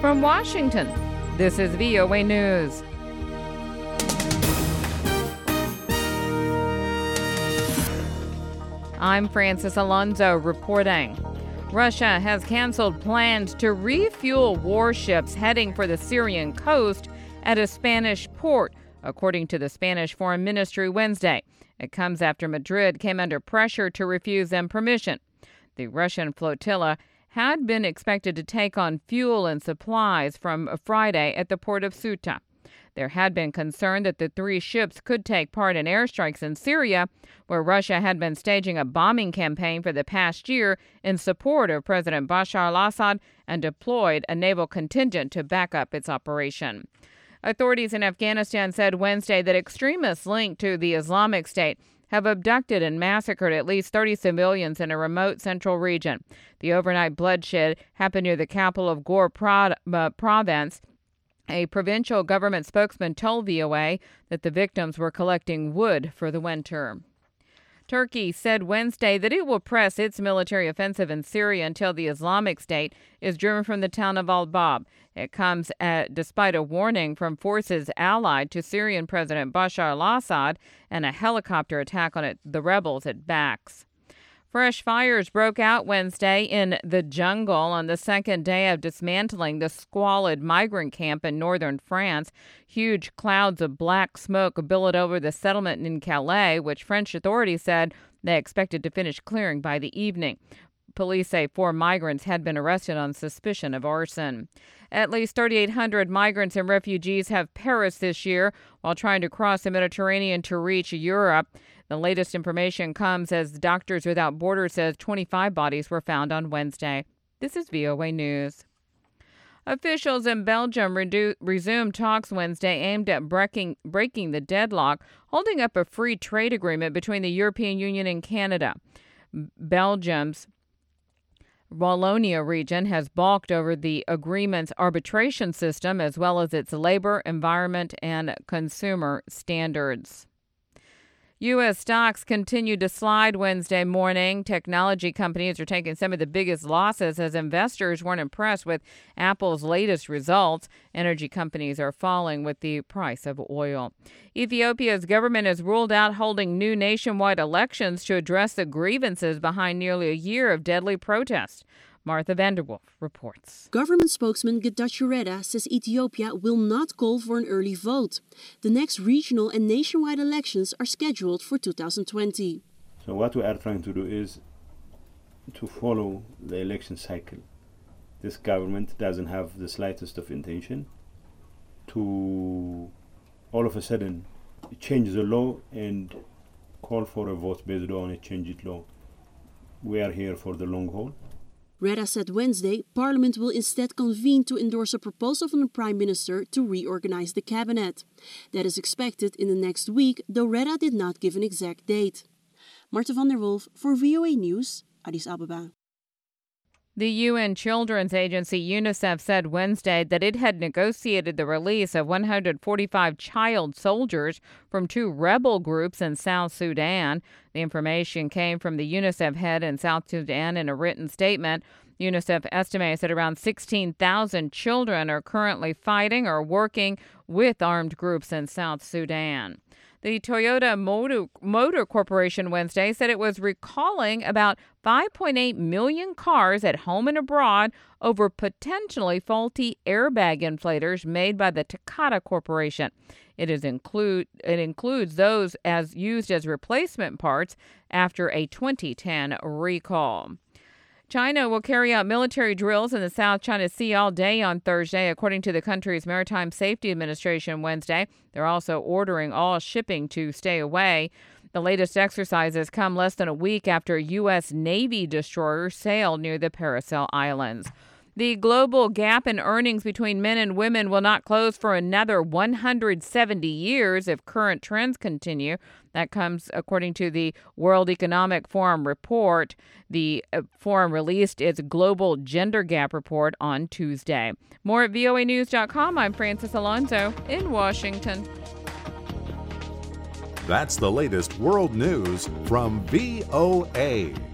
From Washington, this is VOA News. I'm Francis Alonso reporting. Russia has canceled plans to refuel warships heading for the Syrian coast at a Spanish port, according to the Spanish Foreign Ministry Wednesday. It comes after Madrid came under pressure to refuse them permission. The Russian flotilla had been expected to take on fuel and supplies from Friday at the port of Ceuta. There had been concern that the three ships could take part in airstrikes in Syria, where Russia had been staging a bombing campaign for the past year in support of President Bashar al-Assad and deployed a naval contingent to back up its operation. Authorities in Afghanistan said Wednesday that extremists linked to the Islamic State have abducted and massacred at least 30 civilians in a remote central region. The overnight bloodshed happened near the capital of Ghor province. A provincial government spokesman told VOA that the victims were collecting wood for the winter. Turkey said Wednesday that it will press its military offensive in Syria until the Islamic State is driven from the town of al-Bab. It comes despite a warning from forces allied to Syrian President Bashar al-Assad and a helicopter attack on the rebels at Bax. Fresh fires broke out Wednesday in the jungle on the second day of dismantling the squalid migrant camp in northern France. Huge clouds of black smoke billowed over the settlement in Calais, which French authorities said they expected to finish clearing by the evening. Police say 4 migrants had been arrested on suspicion of arson. At least 3,800 migrants and refugees have perished this year while trying to cross the Mediterranean to reach Europe. The latest information comes as Doctors Without Borders says 25 bodies were found on Wednesday. This is VOA News. Officials in Belgium resumed talks Wednesday aimed at breaking the deadlock, holding up a free trade agreement between the European Union and Canada. Belgium's Wallonia region has balked over the agreement's arbitration system as well as its labor, environment, and consumer standards. U.S. stocks continued to slide Wednesday morning. Technology companies are taking some of the biggest losses as investors weren't impressed with Apple's latest results. Energy companies are falling with the price of oil. Ethiopia's government has ruled out holding new nationwide elections to address the grievances behind nearly a year of deadly protests. Martha Vanderwolf reports. Government spokesman Getachew Reda says Ethiopia will not call for an early vote. The next regional and nationwide elections are scheduled for 2020. So what we are trying to do is to follow the election cycle. This government doesn't have the slightest of intention to all of a sudden change the law and call for a vote based on a changed law. We are here for the long haul. Reda said Wednesday Parliament will instead convene to endorse a proposal from the Prime Minister to reorganize the cabinet. That is expected in the next week, though Reda did not give an exact date. Marta van der Wolf for VOA News, Addis Ababa. The UN Children's Agency UNICEF said Wednesday that it had negotiated the release of 145 child soldiers from 2 rebel groups in South Sudan. The information came from the UNICEF head in South Sudan in a written statement. UNICEF estimates that around 16,000 children are currently fighting or working with armed groups in South Sudan. The Toyota Motor Corporation Wednesday said it was recalling about 5.8 million cars at home and abroad over potentially faulty airbag inflators made by the Takata Corporation. It includes those as used as replacement parts after a 2010 recall. China will carry out military drills in the South China Sea all day on Thursday, according to the country's Maritime Safety Administration Wednesday. They're also ordering all shipping to stay away. The latest exercises come less than a week after a U.S. Navy destroyer sailed near the Paracel Islands. The global gap in earnings between men and women will not close for another 170 years if current trends continue. That comes according to the World Economic Forum report. The forum released its Global Gender Gap report on Tuesday. More at voanews.com. I'm Francis Alonso in Washington. That's the latest world news from VOA.